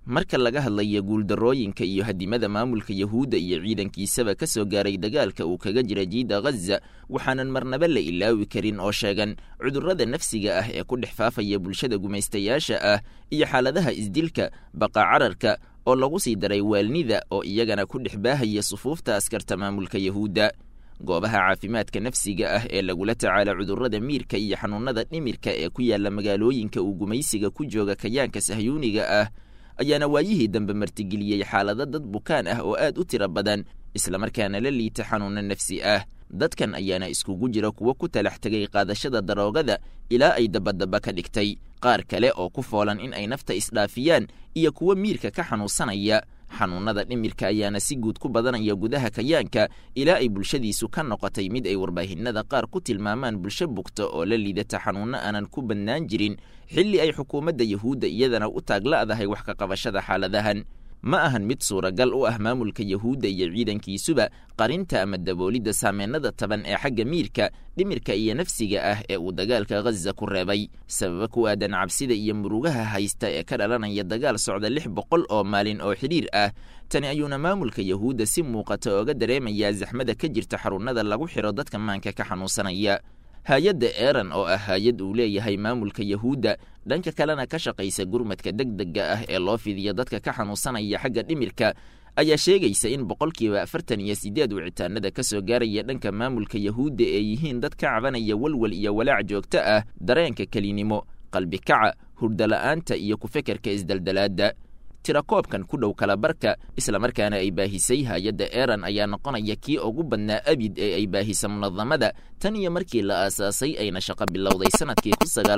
marka laga hadlayo guuldarrooyinka iyo hadimada maamulka yahuudda iyo ciidankiisaba ka soo gaaray dagaalka uu kaga jira jiida ghaza waxaanan marnaba la ilaawi karin oo sheegan cudurrada nafsiga ah ee ku dhex faafaya bulshada gumaystayaasha ah iyo xaaladaha isdilka baqa cararka oo lagu sii daray waalnida oo iyagana ku dhex baahaya sufuufta askarta maamulka yahuudda goobaha caafimaadka nafsiga ah ee lagula tacaala cudurrada miirka iyo xanuunada dhimirka ee ku yaalla magaalooyinka uu gumaysiga ku jooga kayaanka sahyuuniga ah ayaana waayihii dambe martigeliyey xaalado dad bukaan ah oo aad u tiro badan islamarkaana la liita xanuunno nafsi ah dadkan ayaana iskugu jira kuwo ku talax tegay qaadashada daroogada ilaa ay dabadaba ka dhigtay qaar kale oo ku foolan in ay nafta isdhaafiyaan iyo kuwo miirka ka xanuunsanaya xanuunada dhimirka ayaana si guud ku badanaya gudaha kayaanka ilaa ay bulshadiisu ka noqotay mid ay warbaahinada qaar ku tilmaamaan bulsho bugta oo la liidata xanuunno aanan ku badnaan jirin xilli ay xukuumadda yahuudda iyadana u taagla'dahay wax ka qabashada xaaladahan ma ahan mid suuragal u ah maamulka yahuudda iyo ciidankiisuba qarinta ama daboolidda saameennada taban ee xagga miirka dhimirka iyo nafsiga ah ee uu dagaalka ghaza ku reebay sababa ku aadan cabsida iyo murugaha haysta ee ka dhalanaya dagaal socda 600 oo maalin oo xidhiir ah tani ayuuna maamulka yahuudda si muuqata ooga dareemayaa zaxmada ka jirta xarunnada lagu xiro dadka maanka ka xanuunsanaya hay-adda eran oo ah hay-ad uu leeyahay maamulka yahuudda dhanka kalena ka shaqaysa gurmadka degdega ah ee loo fidiyo dadka ka xanuunsanaya xagga dhimirka ayaa sheegaysa in 48% wicitaanada ka soo gaaraya dhanka maamulka yahuudda ee yihiin dad ka cabanaya walwal iyo walaac joogto ah dareenka kelinimo qalbi kaca hurdala'aanta iyo ku fekerka isdaldalaadda tirakoobkan ku dhow kala barka islamarkaana ay baahisay hay-adda eran ayaa noqonaya kii ugu badnaa abid ee ay baahisa munadamada tan iyo markii la aasaasay ayna shaqo bilowday sanadkii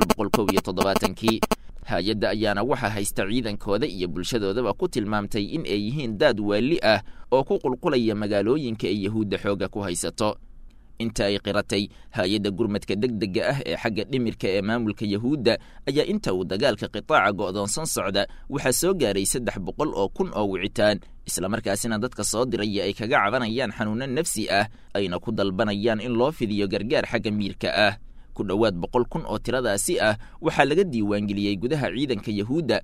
1971 hay-adda ayaana waxaa haysta ciidankooda iyo bulshadoodaba ku tilmaamtay in ay yihiin daad waali ah oo ku qulqulaya magaalooyinka ay yahuudda xooga ku haysato inta ay qiratay hay-adda gurmadka degdega ah ee xagga dhimirka ee maamulka yahuudda ayaa inta uu dagaalka qitaaca go'doonsan socda waxaa soo gaaray 300,000 oo wicitaan islamarkaasina dadka soo diraya ay kaga cabanayaan xanuuno nafsi ah ayna ku dalbanayaan in loo fidiyo gargaar xagga miirka ah ku dhowaad 100,000 oo tiradaasi ah waxaa laga diiwaangeliyey gudaha ciidanka yahuudda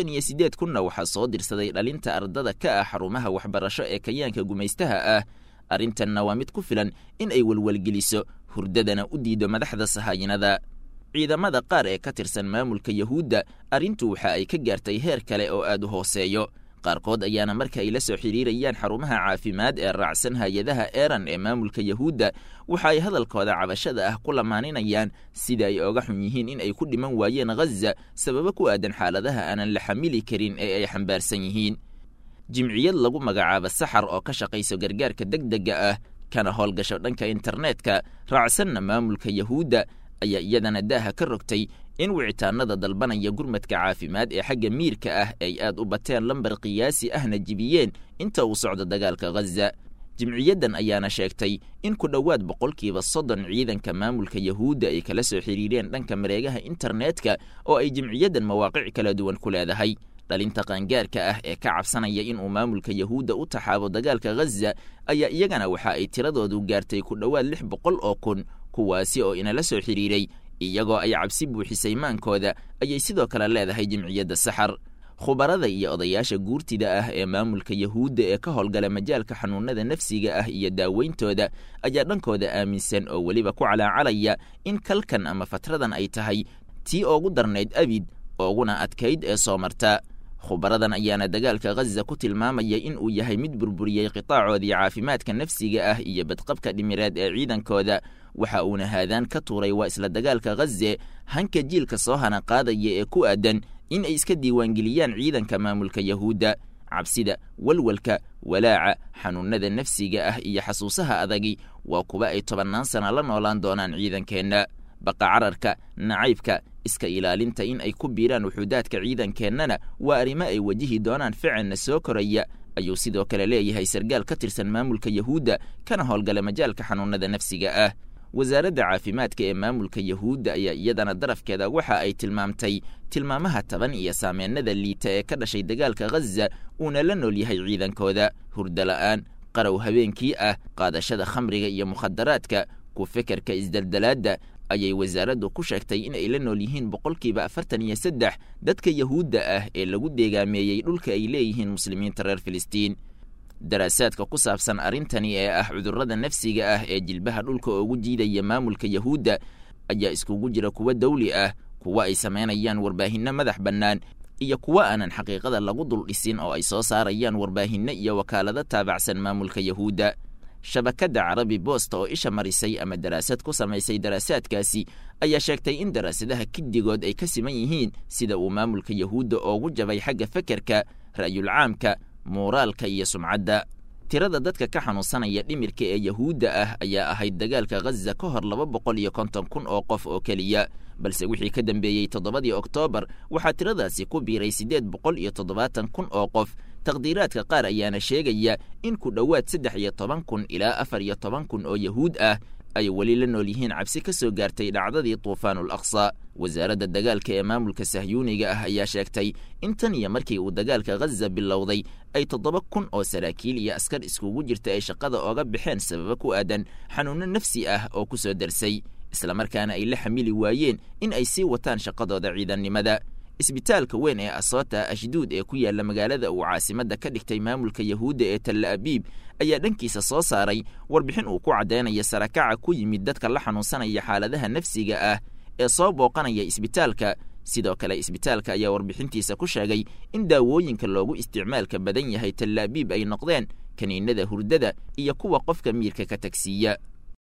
58,000 waxaa soo dirsaday dhalinta ardada ka ah xarumaha waxbarasho ee kayaanka gumaystaha ah arrintanna waa mid ku filan in ay walwalgeliso hurdadana u diido madaxda sahaayinada ciidamada qaar ee ka tirsan maamulka yahuudda arrintu waxa ay ka gaartay heer kale oo aad u hooseeyo qaarkood ayaana marka ay la soo xiriirayaan xarumaha caafimaad ee raacsan hay-adaha eran ee maamulka yahuudda waxa ay hadalkooda cabashada ah ku lamaaninayaan sida ay oga xun yihiin in ay ku dhiman waayeen ghaza sababo ku aadan xaaladaha aanan la xamili karin ee ay xambaarsan yihiin jimciyad lagu magacaabo saxar oo ka shaqayso gargaarka degdega ah kana howlgasho dhanka internetka raacsanna maamulka yahuudda ayaa iyadana daaha ka rogtay in wicitaanada dalbanaya gurmadka caafimaad ee xagga miirka ah ay aad u bateen lambar qiyaasi ahna jibiyeen inta uu socdo dagaalka ghaza jimciyaddan ayaana sheegtay in ku dhowaad 30% ciidanka maamulka yahuudda ay kala soo xiriireen dhanka mareegaha internetka oo ay jimciyaddan mawaaqic kala duwan ku leedahay dhalinta qaangaarka ah ee ka cabsanaya inuu maamulka yahuudda u taxaabo dagaalka ghaza ayaa iyagana waxa ay tiradoodu gaartay ku dhowaad 600,000 kuwaasi oo inala soo xiriiray iyagoo ay cabsi buuxisay maankooda ayay sidoo kale leedahay jimciyadda saxar khubarada iyo odayaasha guurtida ah ee maamulka yahuudda ee ka howlgala majaalka xanuunada nafsiga ah iyo daaweyntooda ayaa dhankooda aaminsan oo weliba ku calaacalaya in kalkan ama fatradan ay tahay tii ugu darnayd abid ooguna adkayd ee soo marta khubaradan ayaana dagaalka ghaza ku tilmaamaya in uu yahay mid burburiyey qitaacoodii caafimaadka nafsiga ah iyo badqabka dhimireed ee ciidankooda waxa uuna haadaan ka tuuray waa isla dagaalka ghaze hanka jiilka soo hana qaadaya ee ku aadan in ay iska diiwaangeliyaan ciidanka maamulka yahuudda cabsida walwalka walaaca xanuunada nafsiga ah iyo xasuusaha adagi waa kuwa ay 10 sano la noolaan doonaan ciidankeenna baqa cararka nacaybka iska ilaalinta in ay ku biiraan wuxuudaadka ciidankeennana waa arrimo ay wajihi doonaan ficilna soo koraya ayuu sidoo kale leeyahay sargaal ka tirsan maamulka yahuudda kana howlgala majaalka xanuunada nafsiga ah wasaaradda caafimaadka ee maamulka yahuudda ayaa iyadana darafkeeda waxa ay tilmaamtay tilmaamaha taban iyo saameennada liita ee ka dhashay dagaalka ghaza uuna la nool yahay ciidankooda hurdala'aan qarow habeenkii ah qaadashada khamriga iyo mukhadaraadka ku fekerka isdaldalaadda ayay wasaaraddu ku sheegtay in ay la nool yihiin 43% dadka yahuudda ah ee lagu deegaameeyey dhulka ay leeyihiin muslimiinta reer filistiin. daraasaadka ku saabsan arrintani ee ah cudurrada nafsiga ah ee jilbaha dhulka ugu jiidaya maamulka yahuudda ayaa iskugu jira kuwa dawli ah, kuwa ay samaynayaan warbaahinno madax bannaan, iyo kuwa aanan xaqiiqada lagu dul dhisin oo ay soo saarayaan warbaahinno iyo wakaalado taabacsan maamulka yahuudda. shabakadda Carabi Post oo isha marisay ama daraasad ku samaysay daraasaadkaasi ayaa sheegtay in daraasadaha kiddigood ay ka siman yihiin sida uu maamulka yahuudda oogu jabay xagga fekerka, ra'yul caamka, muuraalka iyo sumcadda. tirada dadka ka xanuunsanaya dhimirka ee yahuudda ah ayaa ahayd dagaalka Gaza ka hor 250,000 oo qof oo keliya, balse wixii ka dambeeyey 7 Oktoobar waxaa tiradaasi ku biiray 870,000 oo qof. taqdiiraadka qaar ayaana sheegaya in ku dhowaad 13,000 ilaa 14,000 oo yahuud ah ay weli la nool yihiin cabsi ka soo gaartay dhacdadii Tuufaanul Aqsa. wasaaradda dagaalka ee maamulka sahyuuniga ah ayaa sheegtay in tan iyo markii uu dagaalka Gaza bilowday ay 7,000 oo saraakiil iyo askar iskugu jirta ay shaqada ooga baxeen sababo ku aadan xanuuno nafsi ah oo ku soo darsay, isla markaana ay la xamili waayeen in ay sii wataan shaqadooda ciidannimada. isbitaalka weyn ee Asota Ashduud ee ku yaala magaalada uu caasimadda ka dhigtay maamulka yahuudda ee Tel Aviv ayaa dhankiisa soo saaray warbixin uu ku caddeynaya sarakaca ku yimid dadka la xanuunsanaya xaaladaha nafsiga ah ee soo booqanaya isbitaalka. sidoo kale isbitaalka ayaa warbixintiisa ku sheegay in daawooyinka loogu isticmaalka badan yahay Tel Aviv ay noqdeen kaniinada hurdada iyo kuwa qofka miirka ka tagsiiya.